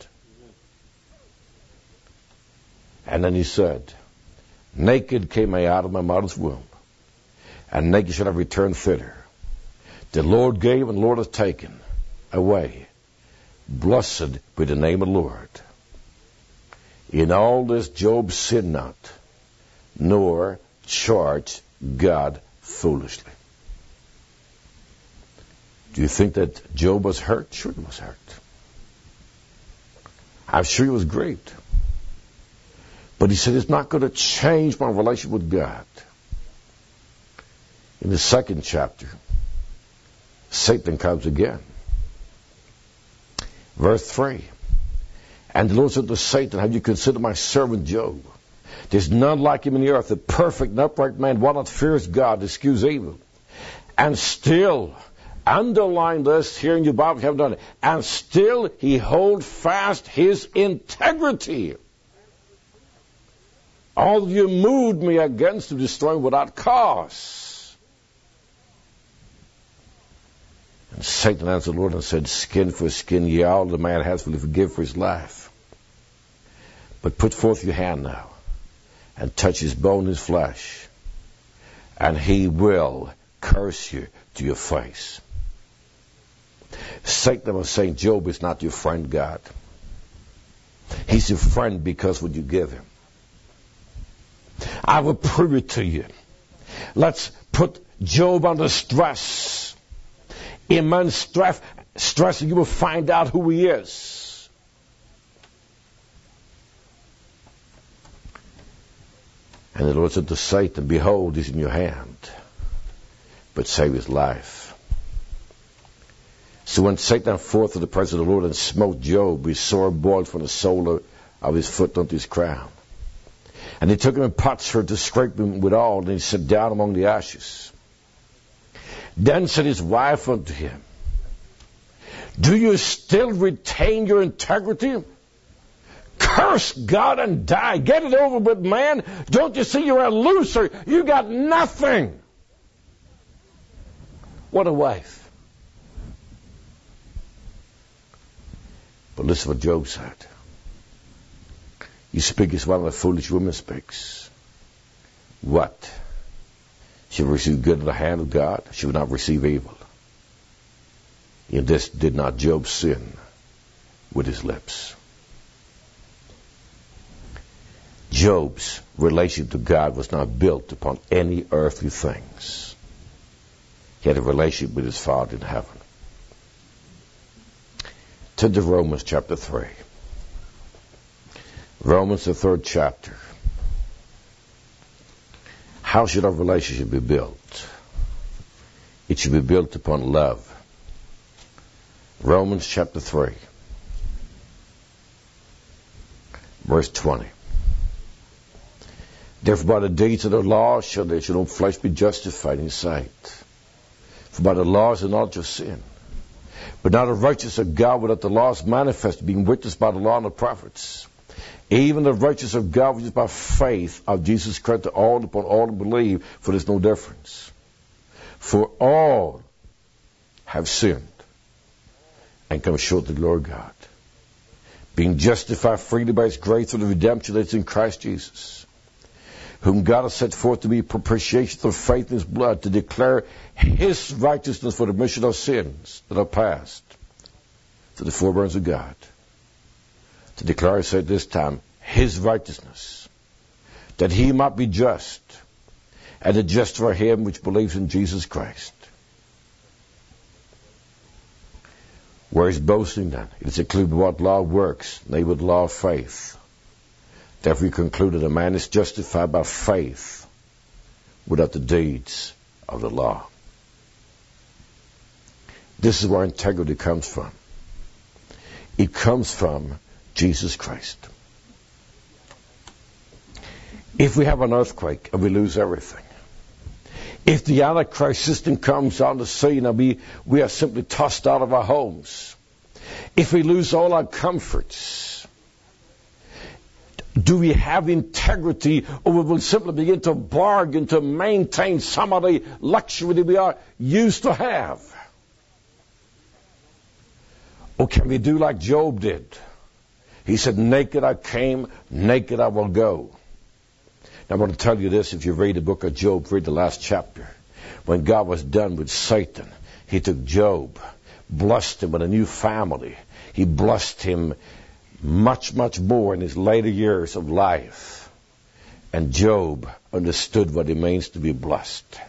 And then he said, naked came I out of my mother's womb, and naked shall I return thither. The Lord gave and the Lord hath taken away. Blessed be the name of the Lord. In all this Job sinned not, nor charged God foolishly. Do you think that Job was hurt? Sure he was hurt. I'm sure he was grieved. But he said, it's not going to change my relationship with God. In the second chapter, Satan comes again. Verse three. And the Lord said to Satan, have you considered my servant Job? There's none like him in the earth, a perfect and upright man, one that fears God, eschews evil. And still, underline this here in your Bible if you haven't done it, and still he holds fast his integrity. All of you moved me against to destroy him without cause. And Satan answered the Lord and said, skin for skin, ye all the man has will he forgive for his life. But put forth your hand now, and touch his bone, his flesh, and he will curse you to your face. Satan was saying, Job is not your friend, God. He's your friend because what you give him. I will prove it to you. Let's put Job under stress. Immense stress, stress, and you will find out who he is. And the Lord said to Satan, behold, he's in your hand, but save his life. So when Satan forth to the presence of the Lord and smote Job, his sore boiled from the sole of his foot unto his crown. And he took him in potsherd to scrape him withal, and he sat down among the ashes. Then said his wife unto him, do you still retain your integrity? Curse God and die. Get it over with, man. Don't you see you're a loser? You got nothing. What a wife. But listen what Job said. You speak as one of the foolish woman speaks. What? She will receive good in the hand of God. She will not receive evil. In this did not Job sin with his lips. Job's relationship to God was not built upon any earthly things. He had a relationship with his Father in heaven. Turn to Romans chapter three. Romans, the third chapter. How should our relationship be built? It should be built upon love. Romans chapter three, verse twenty. Therefore by the deeds of the law shall there shall no flesh be justified in his sight. For by the law is the knowledge of sin. But now the righteousness of God without the law is manifest, being witnessed by the law and the prophets. Even the righteousness of God which is by faith of Jesus Christ to all upon all who believe, for there is no difference. For all have sinned and come short of the glory of God, being justified freely by his grace through the redemption that is in Christ Jesus, whom God has set forth to be propitiation through faith in his blood, to declare his righteousness for the remission of sins that are past, to the forbearance of God. To declare, I say at this time, his righteousness, that he might be just, and to justify him which believes in Jesus Christ. Where is boasting then? It is included what law works, nay, with law of faith. Therefore we conclude that a man is justified by faith without the deeds of the law. This is where integrity comes from. It comes from Jesus Christ. If we have an earthquake and we lose everything, if the Antichrist system comes on the scene and we, we are simply tossed out of our homes, if we lose all our comforts, do we have integrity, or we will simply begin to bargain to maintain some of the luxury that we are used to have? Or can we do like Job did? He said, naked I came, naked I will go. Now, I want to tell you this. If you read the book of Job, read the last chapter. When God was done with Satan, he took Job, blessed him with a new family. He blessed him much, much more in his later years of life. And Job understood what it means to be blessed.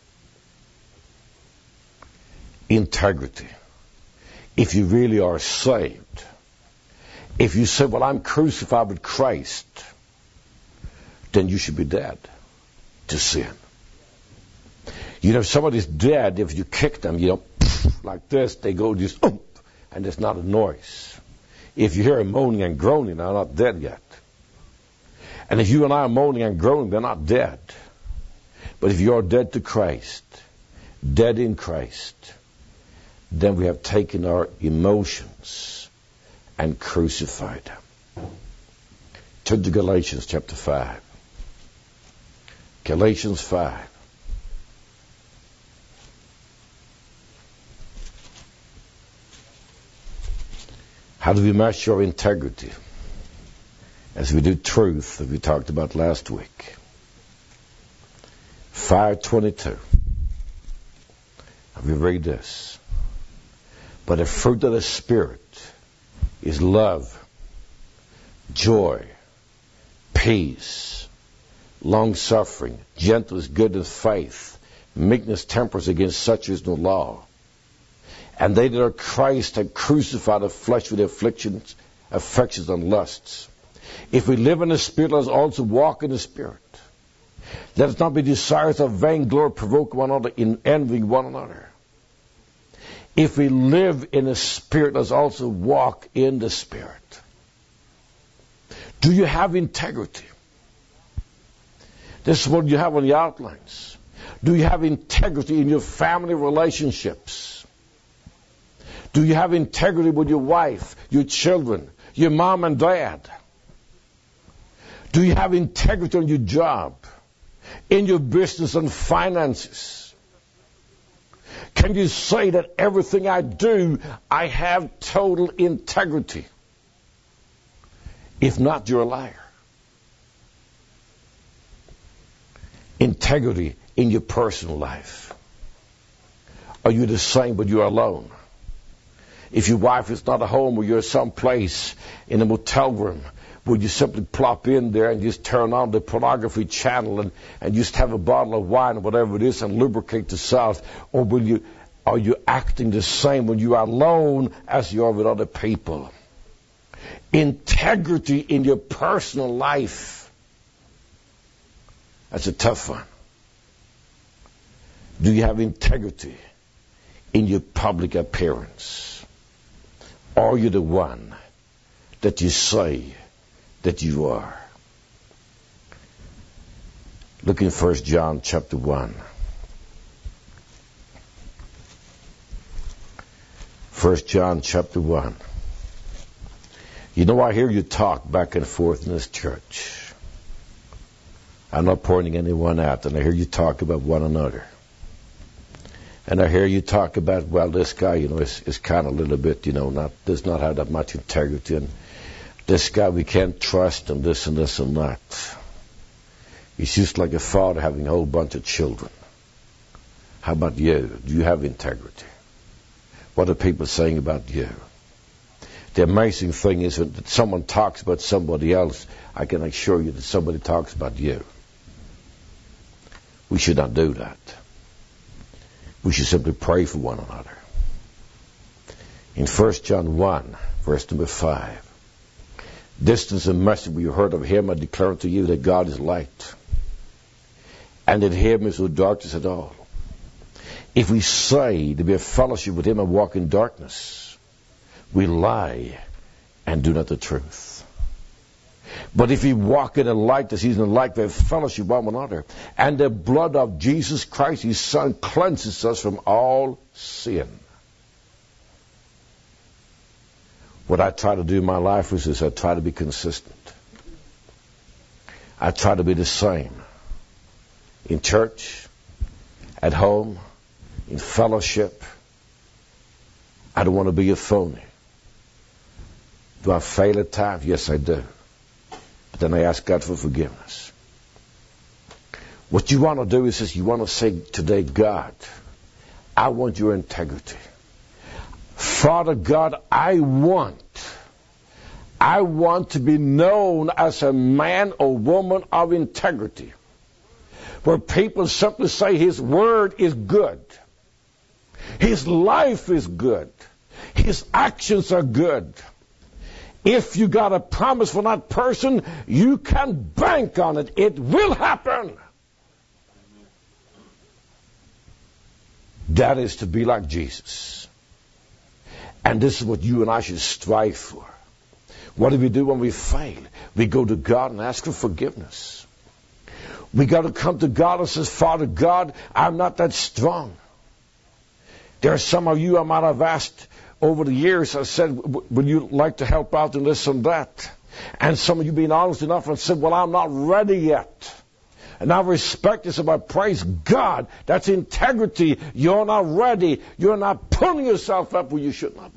Integrity. If you really are saved, if you say, well, I'm crucified with Christ, then you should be dead to sin. You know, if somebody's dead, if you kick them, you know, like this, they go just, oh, and there's not a noise. If you hear them moaning and groaning, they're not dead yet. And if you and I are moaning and groaning, they're not dead. But if you're dead to Christ, dead in Christ, then we have taken our emotions and crucified them. Turn to Galatians chapter five. Galatians five. How do we measure our integrity? As we do truth that we talked about last week. five twenty-two. We read this. But the fruit of the Spirit is love, joy, peace, long-suffering, gentleness, goodness, faith, meekness, temperance. Against such is no law. And they that are Christ have crucified the flesh with afflictions, affections, and lusts. If we live in the Spirit, let us also walk in the Spirit. Let us not be desirous of vainglory, provoke one another, in envying one another. If we live in the Spirit, let us also walk in the Spirit. Do you have integrity? This is what you have on the outlines. Do you have integrity in your family relationships? Do you have integrity with your wife, your children, your mom and dad? Do you have integrity on your job, in your business and finances? Can you say that everything I do, I have total integrity? If not, you're a liar. Integrity in your personal life. Are you the same but you're alone? If your wife is not at home, or you're someplace in a motel room, would you simply plop in there and just turn on the pornography channel and, and just have a bottle of wine or whatever it is and lubricate the self? Or will you, are you acting the same when you are alone as you are with other people? Integrity in your personal life. That's a tough one. Do you have integrity in your public appearance? Are you the one that you say that you are? Look in First John chapter one. First John chapter one. You know, I hear you talk back and forth in this church. I'm not pointing anyone out, and I hear you talk about one another. And I hear you talk about, well, this guy, you know, is, is kind of a little bit, you know, not does not have that much integrity, and this guy we can't trust, and this and this and that. He's just like a father having a whole bunch of children. How about you? Do you have integrity? What are people saying about you? The amazing thing is that someone talks about somebody else, I can assure you that somebody talks about you. We should not do that. We should simply pray for one another. In First John one, verse number five, this is a message we heard of him. I declare to you that God is light, and in him is no darkness at all. If we say to be a fellowship with him and walk in darkness, we lie and do not the truth. But if we walk in the light as he's in the light, we have fellowship one with another. And the blood of Jesus Christ, his Son, cleanses us from all sin. What I try to do in my life is this: I try to be consistent. I try to be the same. In church, at home, in fellowship. I don't want to be a phony. Do I fail at times? Yes, I do. But then I ask God for forgiveness. What you want to do is this: you want to say today, God, I want your integrity. Father God, I want, I want to be known as a man or woman of integrity, where people simply say his word is good, his life is good, his actions are good. If you got a promise from that person, you can bank on it. It will happen. That is to be like Jesus. And this is what you and I should strive for. What do we do when we fail? We go to God and ask for forgiveness. We got to come to God and say, Father God, I'm not that strong. There are some of you I might have asked over the years. I said, would you like to help out in this and that? And some of you being honest enough and said, well, I'm not ready yet. And I respect this, but praise God, that's integrity. You're not ready. You're not pulling yourself up where you should not be.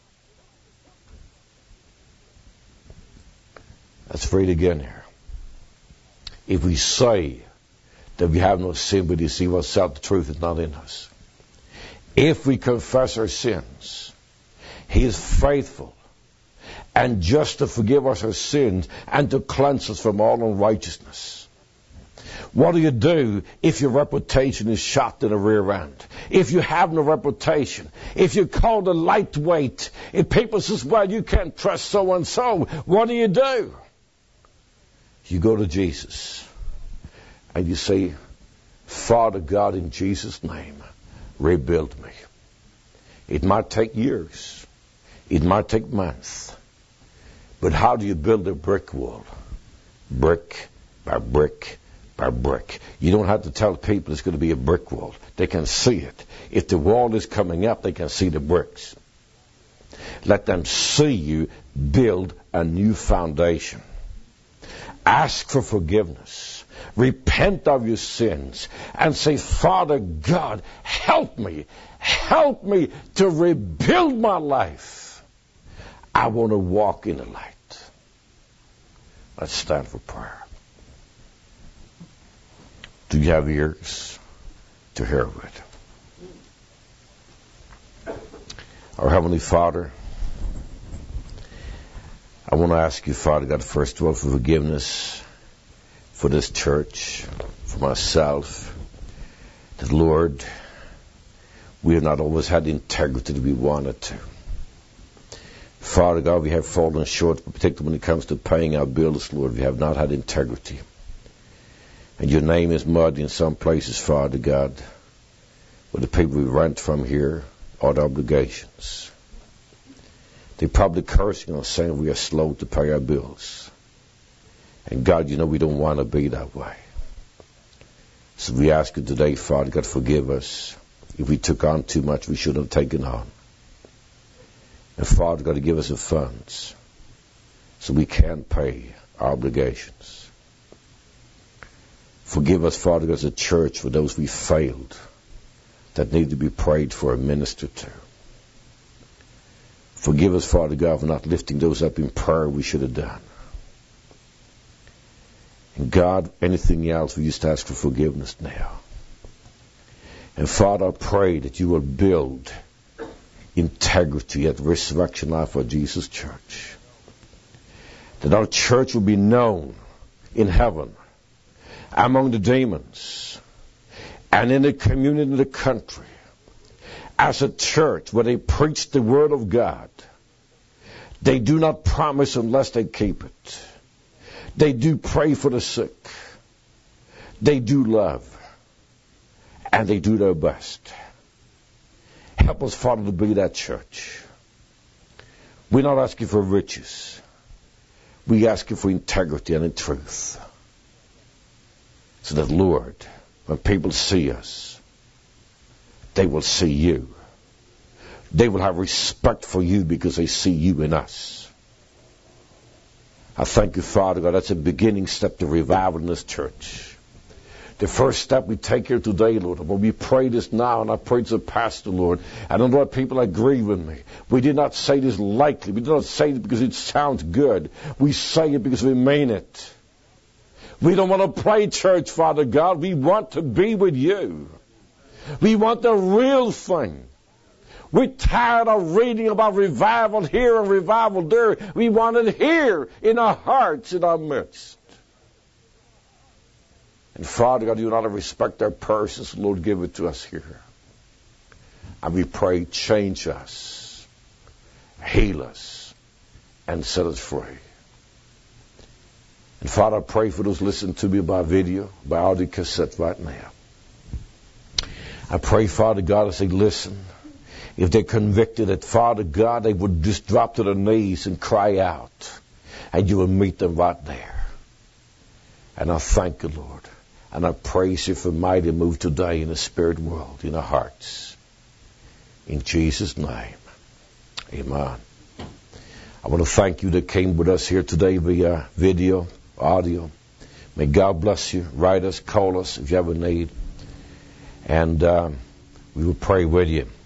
Let's read again here. If we say that we have no sin, we deceive ourselves, the truth is not in us. If we confess our sins, he is faithful and just to forgive us our sins and to cleanse us from all unrighteousness. What do you do if your reputation is shot in the rear end? If you have no reputation? If you're called a lightweight? If people say, well, you can't trust so-and-so, what do you do? You go to Jesus and you say, Father God, in Jesus' name, rebuild me. It might take years. It might take months. But how do you build a brick wall? Brick by brick by brick. You don't have to tell people it's going to be a brick wall. They can see it. If the wall is coming up, they can see the bricks. Let them see you build a new foundation. Ask for forgiveness. Repent of your sins and say, Father God, help me. Help me to rebuild my life. I want to walk in the light. Let's stand for prayer. Do you have ears to hear with? Our Heavenly Father, I want to ask you, Father God, first of all, for forgiveness for this church, for myself, that, Lord, we have not always had the integrity that we wanted to. Father God, we have fallen short, particularly when it comes to paying our bills, Lord. We have not had integrity. And your name is mud in some places, Father God, where the people we rent from here are the obligations. They're probably cursing us, saying we are slow to pay our bills. And God, you know we don't want to be that way. So we ask you today, Father God, forgive us if we took on too much we should have taken on. And Father God, give us the funds so we can pay our obligations. Forgive us, Father God, as a church for those we failed that need to be prayed for and ministered to. Forgive us, Father God, for not lifting those up in prayer we should have done. And God, anything else, we just ask for forgiveness now. And Father, I pray that you will build integrity at Resurrection Life for Jesus Church. That our church will be known in heaven, among the demons, and in the community, in the country, as a church where they preach the Word of God. They do not promise unless they keep it. They do pray for the sick. They do love. And they do their best. Help us, Father, to be that church. We're not asking for riches. We ask you for integrity and in truth. So that, Lord, when people see us, they will see you. They will have respect for you because they see you in us. I thank you, Father God. That's a beginning step to revival in this church. The first step we take here today, Lord, when we pray this now, and I pray to the pastor, Lord, I don't know what people agree with me. We did not say this lightly. We did not say it because it sounds good. We say it because we mean it. We don't want to play church, Father God. We want to be with you. We want the real thing. We're tired of reading about revival here and revival there. We want it here in our hearts, in our midst. And Father God, you not respect our purses. Lord, give it to us here. And we pray, change us, heal us, and set us free. And Father, I pray for those listening to me by video, by audio cassette right now. I pray, Father God, as they listen, if they're convicted that, Father God, they would just drop to their knees and cry out, and you will meet them right there. And I thank you, Lord. And I praise you for a mighty move today in the spirit world, in our hearts. In Jesus' name, amen. I want to thank you that came with us here today via video, audio. May God bless you. Write us, call us if you have a need. And um, we will pray with you.